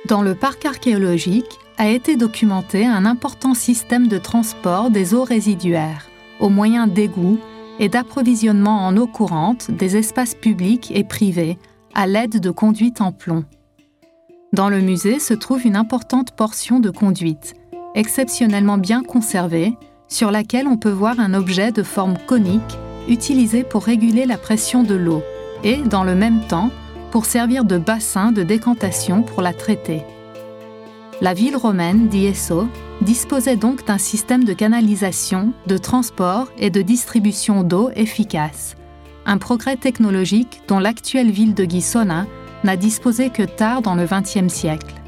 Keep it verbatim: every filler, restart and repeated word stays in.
Dans le parc archéologique a été documenté un important système de transport des eaux résiduaires, au moyen d'égouts et d'approvisionnement en eau courante des espaces publics et privés à l'aide de conduites en plomb. Dans le musée se trouve une importante portion de conduite, exceptionnellement bien conservée, sur laquelle on peut voir un objet de forme conique utilisé pour réguler la pression de l'eau et, dans le même temps, pour servir de bassin de décantation pour la traiter. La ville romaine d'Ieso disposait donc d'un système de canalisation, de transport et de distribution d'eau efficace, un progrès technologique dont l'actuelle ville de Ghisona n'a disposé que tard dans le vingtième siècle.